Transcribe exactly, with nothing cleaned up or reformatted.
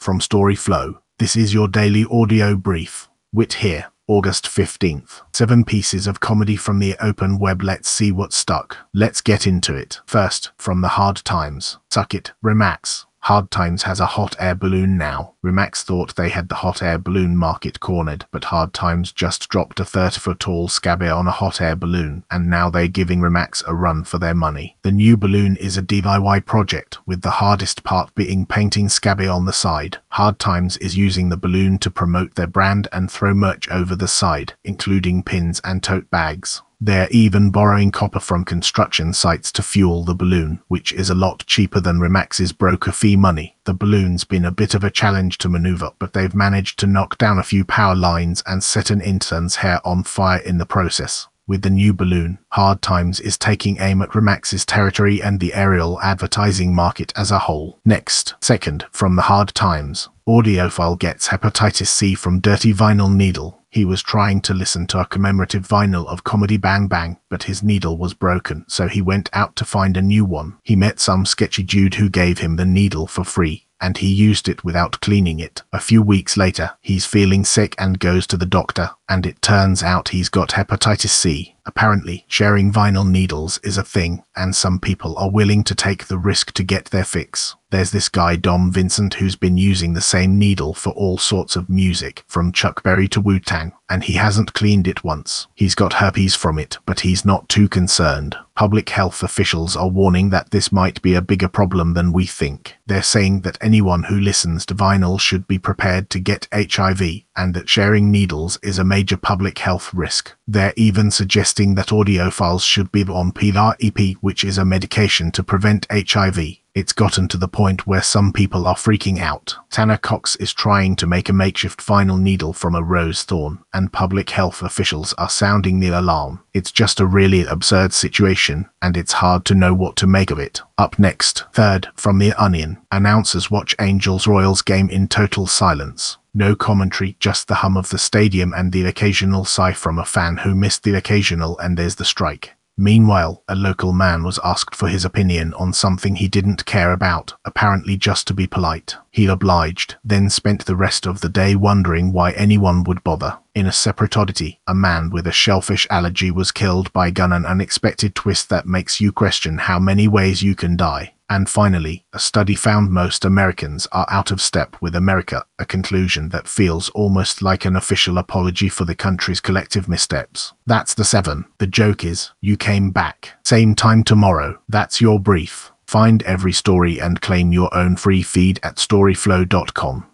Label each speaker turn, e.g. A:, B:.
A: from Storyflow. This is your daily audio brief. Wit here, August fifteenth. Seven pieces of comedy from the open web. Let's see what stuck. Let's get into it. First, from the Hard Times. Suck it, Remax. Hard Times has a hot air balloon now. Remax thought they had the hot air balloon market cornered, but Hard Times just dropped a thirty foot tall Scabby on a hot air balloon, and now they're giving Remax a run for their money. The new balloon is a D I Y project, with the hardest part being painting Scabby on the side. Hard Times is using the balloon to promote their brand and throw merch over the side, including pins and tote bags. They're even borrowing copper from construction sites to fuel the balloon, which is a lot cheaper than Remax's broker fee money. The balloon's been a bit of a challenge to maneuver, but they've managed to knock down a few power lines and set an intern's hair on fire in the process. With the new balloon, Hard Times is taking aim at Remax's territory and the aerial advertising market as a whole. Next, second, from the Hard Times. Audiophile gets hepatitis C from dirty vinyl needle. He was trying to listen to a commemorative vinyl of Comedy Bang Bang, but his needle was broken, so he went out to find a new one. He met some sketchy dude who gave him the needle for free, and he used it without cleaning it. A few weeks later, he's feeling sick and goes to the doctor, and it turns out he's got hepatitis C. Apparently, sharing vinyl needles is a thing, and some people are willing to take the risk to get their fix. There's this guy Dom Vincent who's been using the same needle for all sorts of music, from Chuck Berry to Wu-Tang, and he hasn't cleaned it once. He's got herpes from it, but he's not too concerned. Public health officials are warning that this might be a bigger problem than we think. They're saying that anyone who listens to vinyl should be prepared to get H I V, and that sharing needles is a major public health risk. They're even suggesting that audiophiles should be on P R E P, which is a medication to prevent H I V. It's gotten to the point where some people are freaking out. Tanner Cox is trying to make a makeshift vinyl needle from a rose thorn, and public health officials are sounding the alarm. It's just a really absurd situation, and it's hard to know what to make of it. Up next, third, from The Onion. Announcers watch Angels-Royals game in total silence. No commentary, just the hum of the stadium and the occasional sigh from a fan who missed the occasional and there's the strike. Meanwhile, a local man was asked for his opinion on something he didn't care about, apparently just to be polite. He obliged, then spent the rest of the day wondering why anyone would bother. In a separate oddity, a man with a shellfish allergy was killed by gun, an unexpected twist that makes you question how many ways you can die. And finally, a study found most Americans are out of step with America, a conclusion that feels almost like an official apology for the country's collective missteps. That's the seven. The joke is, you came back. Same time tomorrow. That's your brief. Find every story and claim your own free feed at storyflow dot com.